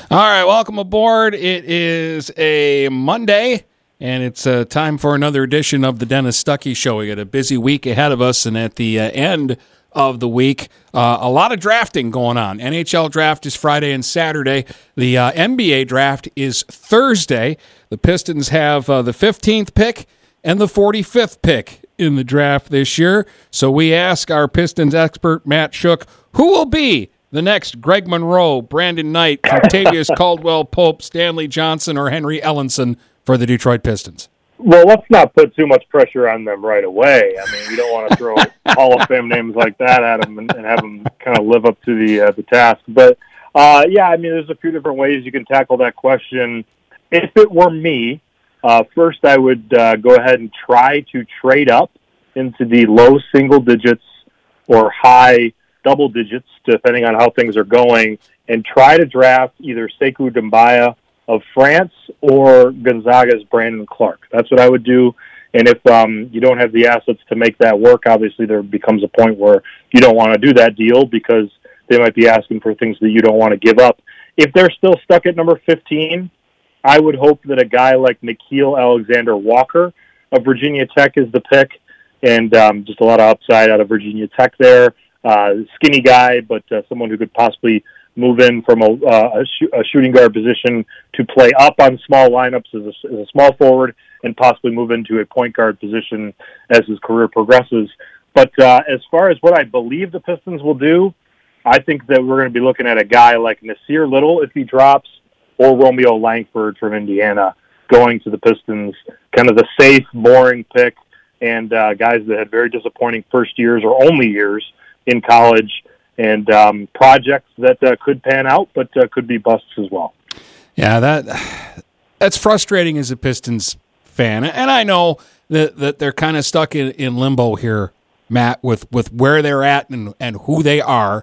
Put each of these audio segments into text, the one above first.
All right, welcome aboard. It is a Monday, and it's time for another edition of the Dennis Stuckey Show. We got a busy week ahead of us, and at the end of the week, a lot of drafting going on. NHL draft is Friday and Saturday. The NBA draft is Thursday. The Pistons have the 15th pick and the 45th pick in the draft this year. So we ask our Pistons expert, Matt Shook, who will be the next Greg Monroe, Brandon Knight, Octavius Caldwell-Pope, Stanley Johnson, or Henry Ellenson for the Detroit Pistons? Well, let's not put too much pressure on them right away. I mean, you don't want to throw Hall of Fame names like that at them and have them kind of live up to the task. But, yeah, I mean, there's a few different ways you can tackle that question. If it were me, first I would go ahead and try to trade up into the low single digits or high double digits, depending on how things are going, and try to draft either Sekou Doumbia of France or Gonzaga's Brandon Clark. That's what I would do. And if you don't have the assets to make that work, obviously there becomes a point where you don't want to do that deal because they might be asking for things that you don't want to give up. If they're still stuck at number 15, I would hope that a guy like Nickeil Alexander-Walker of Virginia Tech is the pick, and just a lot of upside out of Virginia Tech there. Skinny guy, but someone who could possibly move in from a shooting guard position to play up on small lineups as a small forward and possibly move into a point guard position as his career progresses. But as far as what I believe the Pistons will do, I think that we're going to be looking at a guy like Nasir Little if he drops, or Romeo Langford from Indiana going to the Pistons, kind of the safe, boring pick, and guys that had very disappointing first years or only years in college, and projects that could pan out, but could be busts as well. Yeah, that's frustrating as a Pistons fan, and I know that they're kind of stuck in limbo here, Matt, with where they're at and who they are.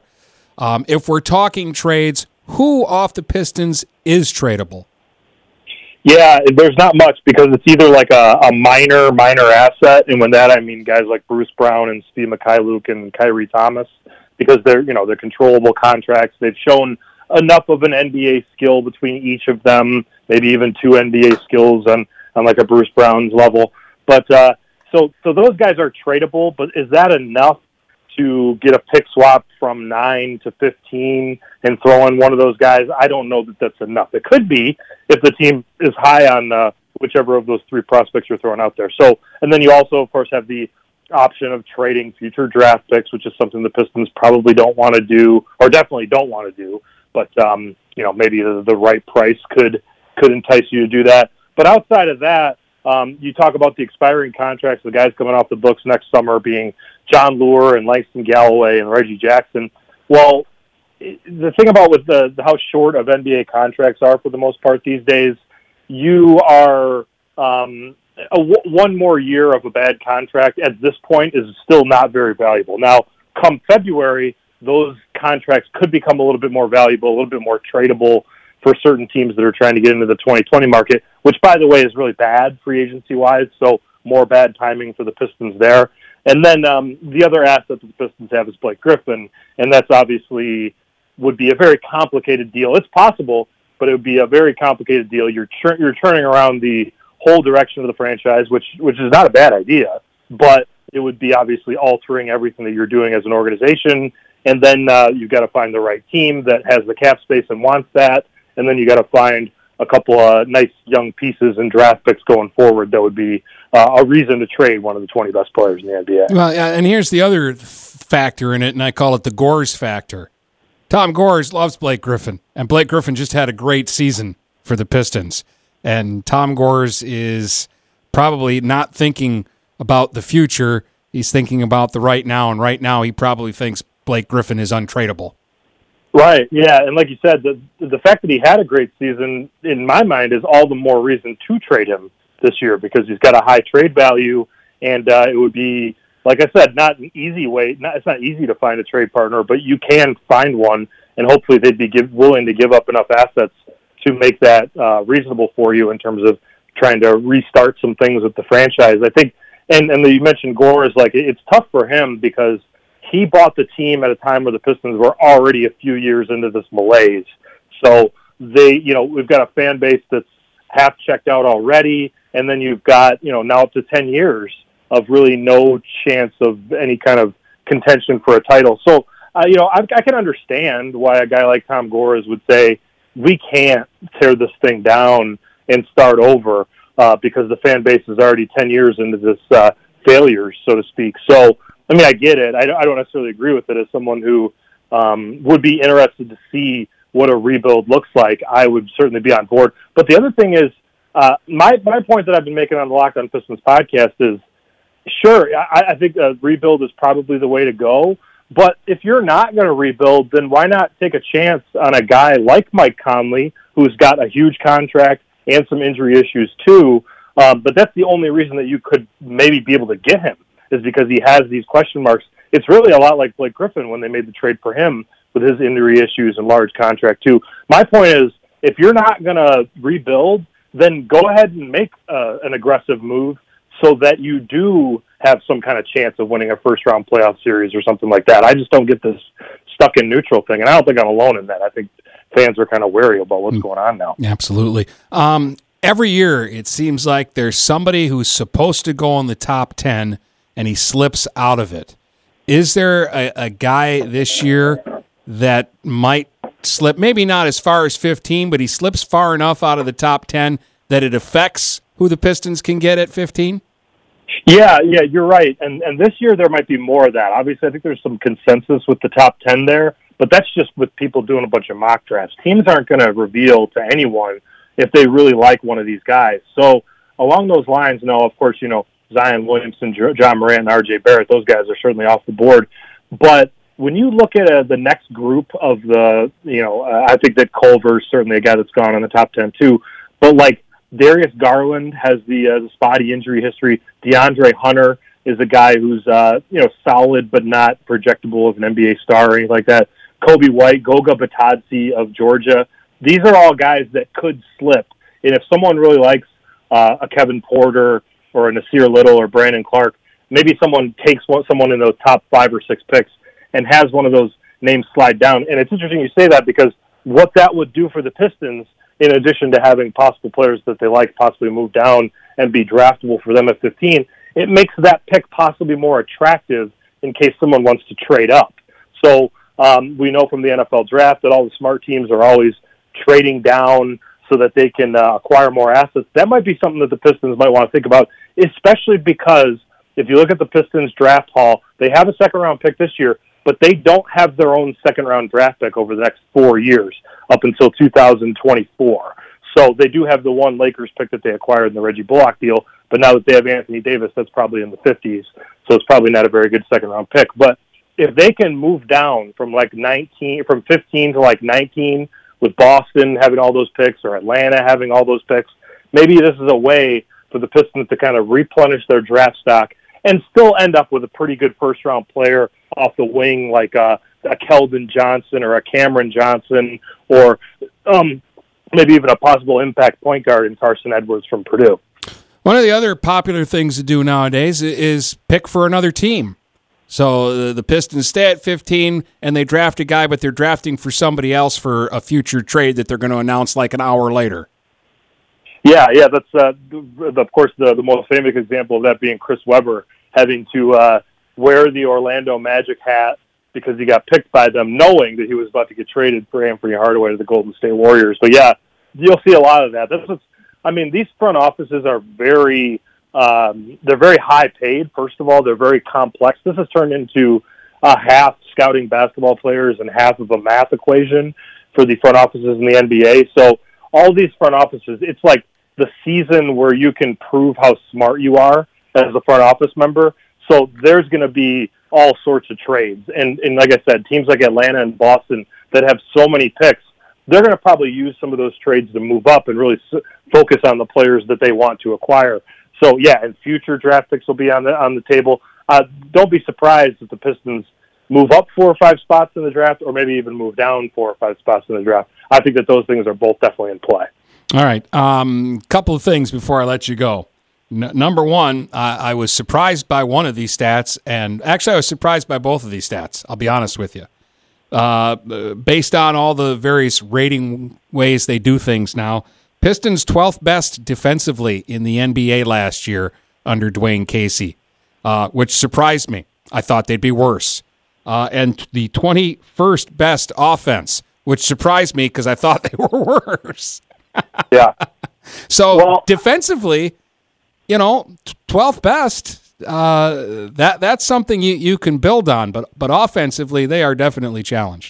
If we're talking trades, who off the Pistons is tradable? Yeah, there's not much because it's either like a minor asset, and when that I mean guys like Bruce Brown and Steve Mikhailuk and Kyrie Thomas, because they're controllable contracts. They've shown enough of an NBA skill between each of them, maybe even two NBA skills on like a Bruce Brown's level. But so those guys are tradable, but is that enough to get a pick swap from 9 to 15 and throw in one of those guys? I don't know that that's enough. It could be if the team is high on whichever of those three prospects you're throwing out there. So, and then you also, of course, have the option of trading future draft picks, which is something the Pistons probably don't want to do, or definitely don't want to do. But maybe the right price could entice you to do that. But outside of that, you talk about the expiring contracts, the guys coming off the books next summer being John Lure and Langston Galloway and Reggie Jackson. Well, the thing about with how short of NBA contracts are for the most part these days, you are one more year of a bad contract at this point is still not very valuable. Now, come February, those contracts could become a little bit more valuable, a little bit more tradable for certain teams that are trying to get into the 2020 market, which, by the way, is really bad free agency-wise, so more bad timing for the Pistons there. And then the other asset that the Pistons have is Blake Griffin, and that's obviously would be a very complicated deal. It's possible, but it would be a very complicated deal. You're turning around the whole direction of the franchise, which is not a bad idea, but it would be obviously altering everything that you're doing as an organization. And then you've got to find the right team that has the cap space and wants that. And then you got to find a couple of nice young pieces and draft picks going forward that would be a reason to trade one of the 20 best players in the NBA. Well, yeah, and here's the other factor in it, and I call it the Gores factor. Tom Gores loves Blake Griffin, and Blake Griffin just had a great season for the Pistons. And Tom Gores is probably not thinking about the future. He's thinking about the right now, and right now he probably thinks Blake Griffin is untradeable. Right, yeah, and like you said, the fact that he had a great season, in my mind, is all the more reason to trade him this year because he's got a high trade value, and it would be, like I said, not an easy way. It's not easy to find a trade partner, but you can find one, and hopefully they'd be willing to give up enough assets to make that reasonable for you in terms of trying to restart some things with the franchise. I think, and you mentioned Gores, like it's tough for him because he bought the team at a time where the Pistons were already a few years into this malaise. So we've got a fan base that's half checked out already, and then you've got, now up to 10 years of really no chance of any kind of contention for a title. So, I can understand why a guy like Tom Gores would say, we can't tear this thing down and start over because the fan base is already 10 years into this failure, so to speak. So, I get it. I don't necessarily agree with it. As someone who would be interested to see what a rebuild looks like, I would certainly be on board. But the other thing is, my point that I've been making on the Locked On Pistons podcast is, sure, I think a rebuild is probably the way to go. But if you're not going to rebuild, then why not take a chance on a guy like Mike Conley, who's got a huge contract and some injury issues too? But that's the only reason that you could maybe be able to get him, is because he has these question marks. It's really a lot like Blake Griffin when they made the trade for him with his injury issues and large contract too. My point is, if you're not going to rebuild, then go ahead and make an aggressive move so that you do have some kind of chance of winning a first-round playoff series or something like that. I just don't get this stuck in neutral thing, and I don't think I'm alone in that. I think fans are kind of wary about what's going on now. Absolutely. Every year, it seems like there's somebody who's supposed to go in the top 10, and he slips out of it. Is there a guy this year that might slip, maybe not as far as 15, but he slips far enough out of the top 10 that it affects who the Pistons can get at 15? Yeah, you're right. And this year there might be more of that. Obviously, I think there's some consensus with the top 10 there, but that's just with people doing a bunch of mock drafts. Teams aren't going to reveal to anyone if they really like one of these guys. So along those lines, of course, Zion Williamson, John Morant, and R.J. Barrett, those guys are certainly off the board. But when you look at the next group of the, I think that Culver's certainly a guy that's gone on the top 10 too, but like Darius Garland has the spotty injury history. DeAndre Hunter is a guy who's, solid but not projectable as an NBA star or anything like that. Kobe White, Goga Batadze of Georgia. These are all guys that could slip. And if someone really likes a Kevin Porter or a Nasir Little or Brandon Clark, maybe someone takes someone in those top 5 or 6 picks and has one of those names slide down. And it's interesting you say that, because what that would do for the Pistons, in addition to having possible players that they like possibly move down and be draftable for them at 15, it makes that pick possibly more attractive in case someone wants to trade up. So we know from the NFL draft that all the smart teams are always trading down so that they can acquire more assets. That might be something that the Pistons might want to think about, especially because if you look at the Pistons draft haul, they have a second-round pick this year, but they don't have their own second-round draft pick over the next 4 years, up until 2024. So they do have the one Lakers pick that they acquired in the Reggie Bullock deal, but now that they have Anthony Davis, that's probably in the 50s, so it's probably not a very good second-round pick. But if they can move down from 15 to 19, with Boston having all those picks or Atlanta having all those picks, maybe this is a way for the Pistons to kind of replenish their draft stock and still end up with a pretty good first-round player off the wing, like a Keldon Johnson or a Cameron Johnson, or maybe even a possible impact point guard in Carson Edwards from Purdue. One of the other popular things to do nowadays is pick for another team. So the Pistons stay at 15 and they draft a guy, but they're drafting for somebody else for a future trade that they're going to announce like an hour later. Yeah, that's of course the most famous example of that being Chris Webber having to wear the Orlando Magic hat because he got picked by them, knowing that he was about to get traded for Anthony Hardaway to the Golden State Warriors. But yeah, you'll see a lot of that. These front offices are very they're very high paid. First of all, they're very complex. This has turned into a half scouting basketball players and half of a math equation for the front offices in the NBA. So all these front offices, it's like the season where you can prove how smart you are as a front office member. So there's going to be all sorts of trades. And like I said, teams like Atlanta and Boston that have so many picks, they're going to probably use some of those trades to move up and really focus on the players that they want to acquire. So, yeah, and future draft picks will be on the table. Don't be surprised if the Pistons move up 4 or 5 spots in the draft, or maybe even move down 4 or 5 spots in the draft. I think that those things are both definitely in play. All right. Couple of things before I let you go. Number one, I was surprised by one of these stats, and actually I was surprised by both of these stats, I'll be honest with you. based on all the various rating ways they do things now, Pistons 12th best defensively in the NBA last year under Dwayne Casey, which surprised me. I thought they'd be worse. And the 21st best offense, which surprised me because I thought they were worse. Yeah. So defensively, 12th best, that's something you can build on. But offensively, they are definitely challenged.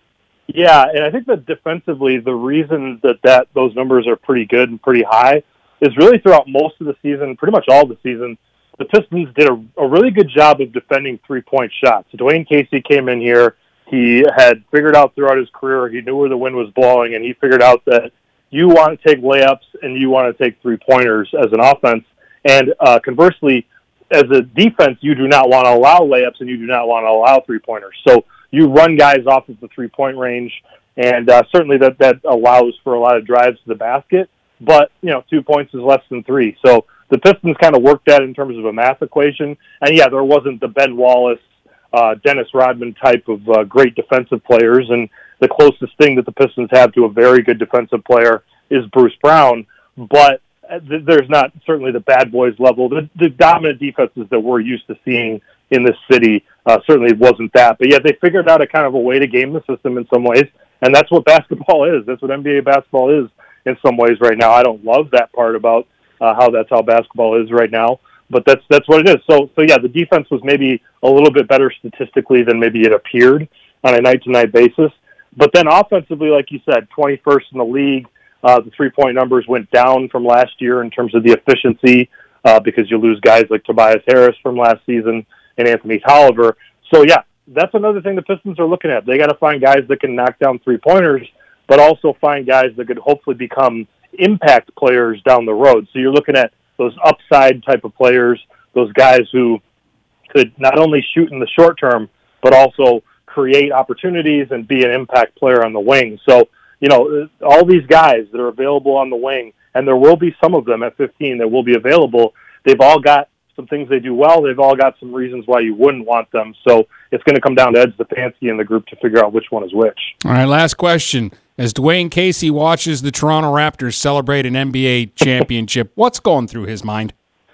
Yeah, and I think that defensively, the reason that those numbers are pretty good and pretty high is really throughout most of the season, pretty much all the season, the Pistons did a really good job of defending three-point shots. Dwayne Casey came in here. He had figured out throughout his career, he knew where the wind was blowing, and he figured out that you want to take layups and you want to take three-pointers as an offense. And conversely, as a defense, you do not want to allow layups and you do not want to allow three-pointers. So you run guys off of the three-point range, and certainly that allows for a lot of drives to the basket. But, 2 points is less than 3. So the Pistons kind of worked that in terms of a math equation. And, yeah, there wasn't the Ben Wallace, Dennis Rodman type of great defensive players. And the closest thing that the Pistons have to a very good defensive player is Bruce Brown. But there's not certainly the bad boys level. The dominant defenses that we're used to seeing in this city certainly wasn't that. But, yeah, they figured out a kind of a way to game the system in some ways. And that's what basketball is. That's what NBA basketball is in some ways right now. I don't love that part about how basketball is right now, but that's what it is. So yeah, the defense was maybe a little bit better statistically than maybe it appeared on a night-to-night basis. But then offensively, like you said, 21st in the league. The three-point numbers went down from last year in terms of the efficiency because you lose guys like Tobias Harris from last season and Anthony Tolliver. So yeah, that's another thing the Pistons are looking at. They got to find guys that can knock down three-pointers, but also find guys that could hopefully become impact players down the road. So you're looking at those upside type of players, those guys who could not only shoot in the short term, but also create opportunities and be an impact player on the wing. So, all these guys that are available on the wing, and there will be some of them at 15 that will be available, they've all got some things they do well. They've all got some reasons why you wouldn't want them. So it's going to come down to Ed Stefanski in the group to figure out which one is which. All right, last question. As Dwayne Casey watches the Toronto Raptors celebrate an NBA championship, what's going through his mind?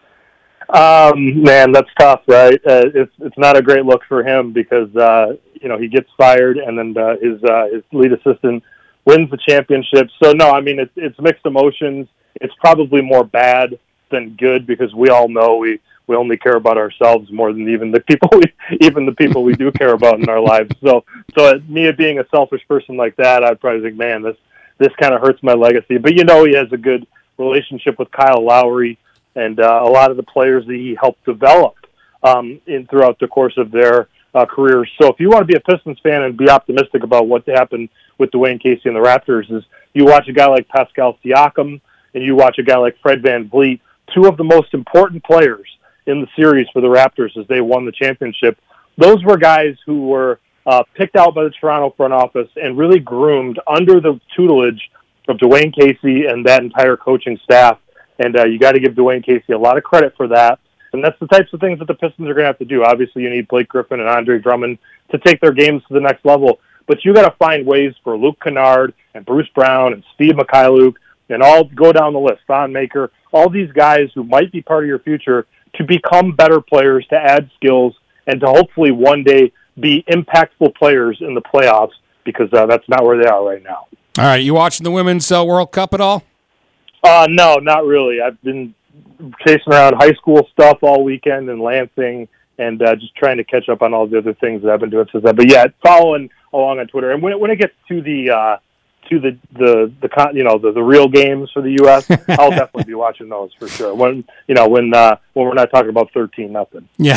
Man, that's tough, right? It's not a great look for him because he gets fired and then his lead assistant wins the championship. So no, I mean it's mixed emotions. It's probably more bad than good because we all know we only care about ourselves more than even the people we do care about in our lives. So me being a selfish person like that, I'd probably think, man, this kind of hurts my legacy. But he has a good relationship with Kyle Lowry and a lot of the players that he helped develop throughout the course of their careers. So if you want to be a Pistons fan and be optimistic about what happened with Dwayne Casey and the Raptors, is you watch a guy like Pascal Siakam and you watch a guy like Fred VanVleet, two of the most important players in the series for the Raptors as they won the championship. Those were guys who were picked out by the Toronto front office and really groomed under the tutelage of Dwayne Casey and that entire coaching staff. And you got to give Dwayne Casey a lot of credit for that. And that's the types of things that the Pistons are going to have to do. Obviously, you need Blake Griffin and Andre Drummond to take their games to the next level. But you got to find ways for Luke Kennard and Bruce Brown and Steve Mikhailuk and all go down the list, Thon Maker, all these guys who might be part of your future to become better players, to add skills, and to hopefully one day be impactful players in the playoffs because that's not where they are right now. All right, you watching the Women's World Cup at all? No, not really. I've been chasing around high school stuff all weekend in Lansing and just trying to catch up on all the other things that I've been doing since then. But yeah, following along on Twitter. And when it gets to the real games for the U.S., I'll definitely be watching those for sure. When we're not talking about 13-0. Yeah,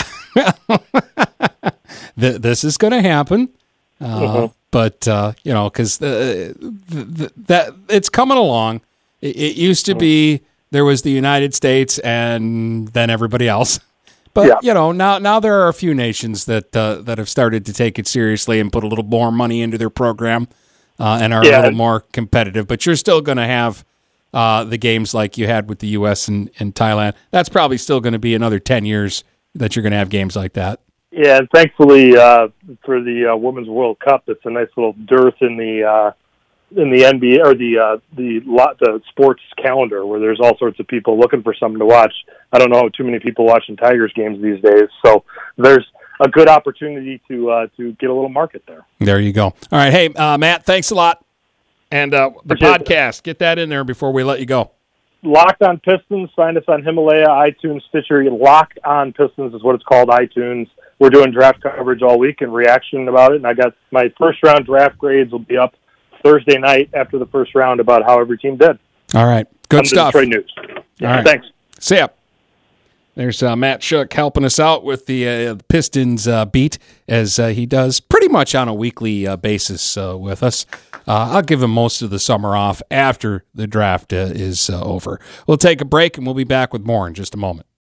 this is going to happen. But because that it's coming along. It used to be there was the United States and then everybody else. But now there are a few nations that have started to take it seriously and put a little more money into their program and are a little more competitive. But you're still going to have the games like you had with the U.S. and Thailand. That's probably still going to be another 10 years that you're going to have games like that. Yeah, and thankfully for the Women's World Cup, it's a nice little dearth in the NBA or the sports calendar where there's all sorts of people looking for something to watch. I don't know too many people watching Tigers games these days, so there's a good opportunity to get a little market there. There you go. All right, hey Matt, thanks a lot, and the podcast, get that in there before we let you go. Locked on Pistons. Find us on Himalaya, iTunes, Stitcher. Locked on Pistons is what it's called. iTunes. We're doing draft coverage all week and reaction about it, and I got my first round draft grades will be up Thursday night after the first round about how every team did. All right. Good stuff. Detroit News. Yeah, all right. Thanks. See ya. There's Matt Shook helping us out with the Pistons beat, as he does pretty much on a weekly basis with us. I'll give him most of the summer off after the draft is over. We'll take a break, and we'll be back with more in just a moment.